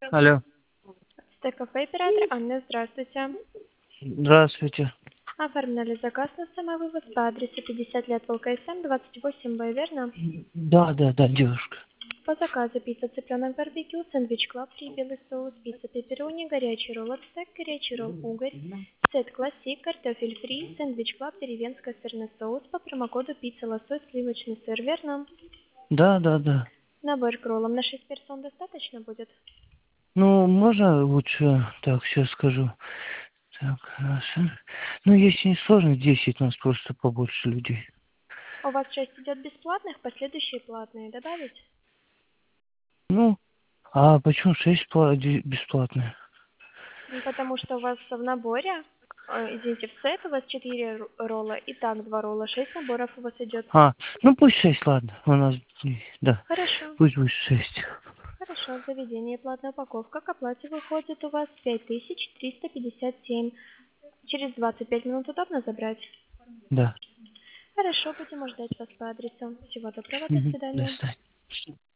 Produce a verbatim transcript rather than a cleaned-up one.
Алло. Стек-кафе оператор Анна, здравствуйте. Здравствуйте. Оформляли заказ на самовывоз по адресу пятьдесят лет ВЛКСМ, двадцать восемь Б, верно? Да, да, да, девушка. По заказу пицца цыпленок барбекю, сэндвич клаб, фри, белый соус, пицца пепперони, горячий ролл от стек, горячий ролл угорь, сет классик, картофель фри, сэндвич клаб, деревенская сырный соус по промокоду пицца лосось, сливочный сыр, верно? Да, да, да. Набор к роллам на шесть персон достаточно будет? Ну, можно лучше, так, сейчас скажу. Так, хорошо. Ну, если не сложно, десять, нас просто побольше людей. У вас шесть идет бесплатных, последующие платные добавить? Ну, а почему шесть бесплатные? Ну, потому что у вас в наборе, э, извините, в сет у вас четыре р- ролла, и так два ролла, шесть наборов у вас идет. А, ну пусть шесть, ладно. У нас, да, Хорошо, пусть будет шесть. хорошо, заведение, платная упаковка, к оплате выходит у вас пять тысяч триста пятьдесят семь. Через двадцать пять минут удобно забрать? Да. Хорошо, будем ждать вас по адресу. Всего доброго, до Мгм. До свидания. свидания.